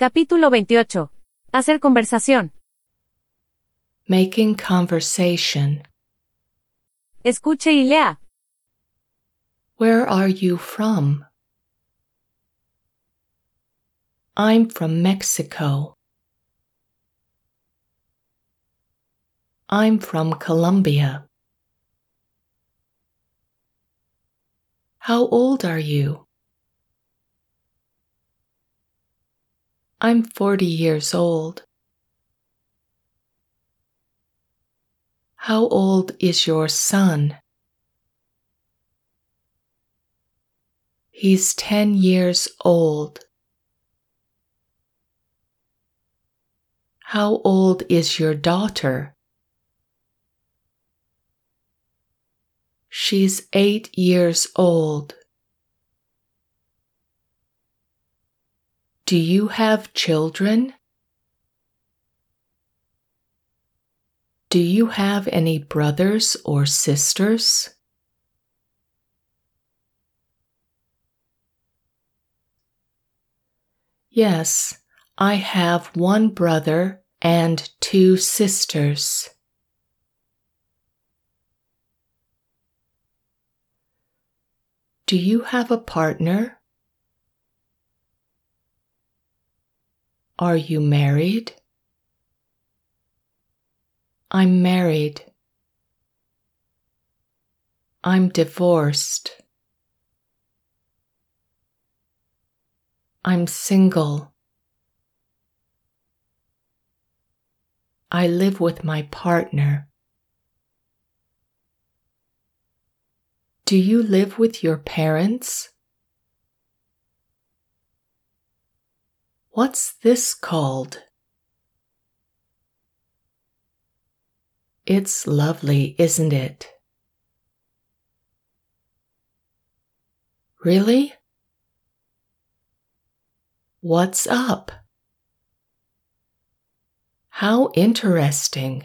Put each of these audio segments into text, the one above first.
Capítulo 28. Hacer conversación. Making conversation. Escuche y lea. Where are you from? I'm from Mexico. I'm from Colombia. How old are you? I'm 40 years old. How old is your son? He's 10 years old. How old is your daughter? She's 8 years old. Do you have children? Do you have any brothers or sisters? Yes, I have one brother and 2 sisters. Do you have a partner? Are you married? I'm married. I'm divorced. I'm single. I live with my partner. Do you live with your parents? What's this called? It's lovely, isn't it? Really? What's up? How interesting.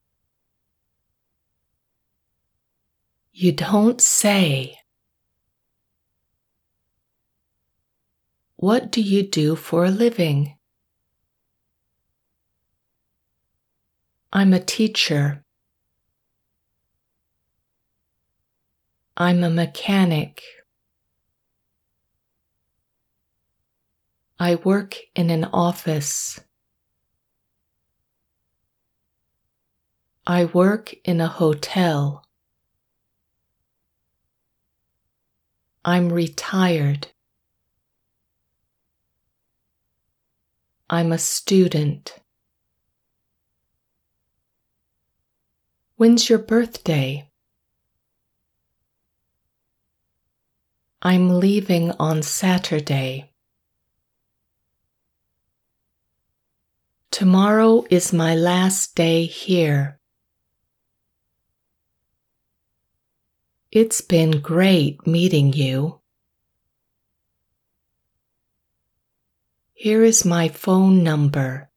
You don't say. What do you do for a living? I'm a teacher. I'm a mechanic. I work in an office. I work in a hotel. I'm retired. I'm a student. When's your birthday? I'm leaving on Saturday. Tomorrow is my last day here. It's been great meeting you. Here is my phone number.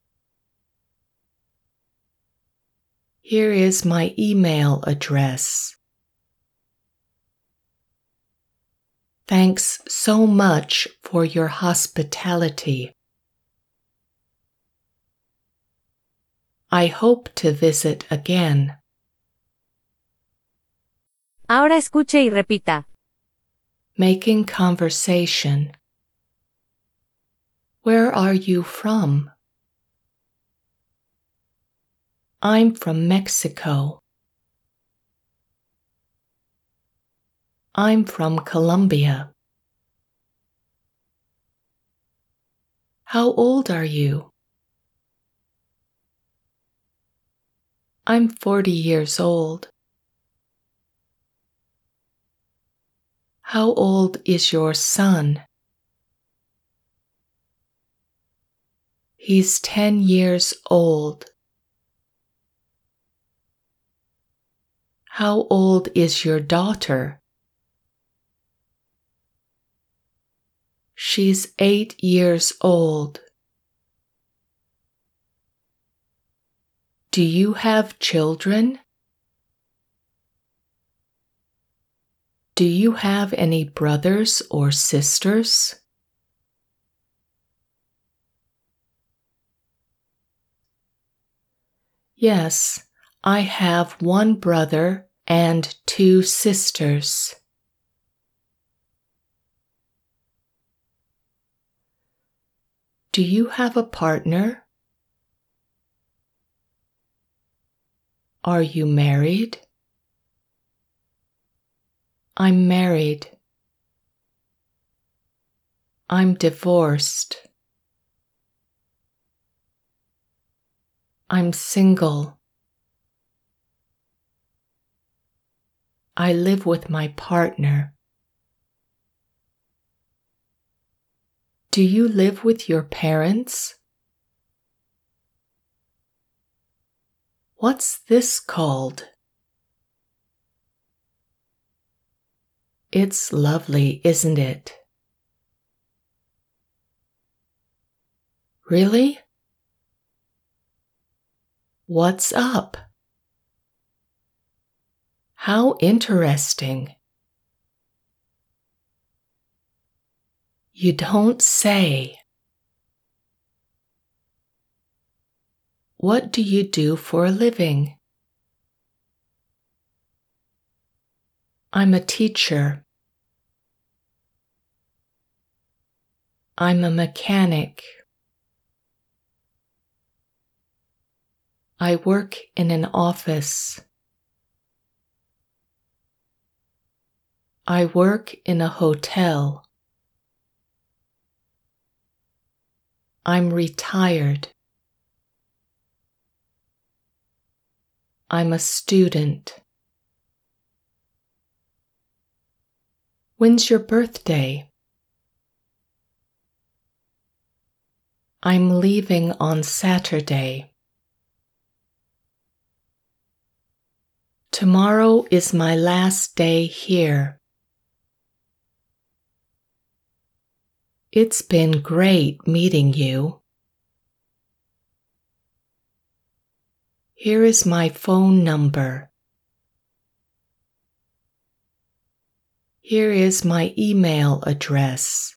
Here is my email address. Thanks so much for your hospitality. I hope to visit again. Ahora escuche y repita. Making conversation. Where are you from? I'm from Mexico. I'm from Colombia. How old are you? I'm 40 years old. How old is your son? He's 10 years old. How old is your daughter? She's 8 years old. Do you have children? Do you have any brothers or sisters? Yes, I have one brother and two sisters. Do you have a partner? Are you married? I'm married. I'm divorced. I'm single. I live with my partner. Do you live with your parents? What's this called? It's lovely, isn't it? Really? What's up? How interesting. You don't say. What do you do for a living? I'm a teacher. I'm a mechanic. I work in an office. I work in a hotel. I'm retired. I'm a student. When's your birthday? I'm leaving on Saturday. Tomorrow is my last day here. It's been great meeting you. Here is my phone number. Here is my email address.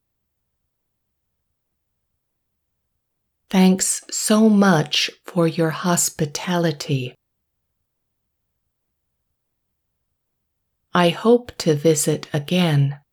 Thanks so much for your hospitality. I hope to visit again.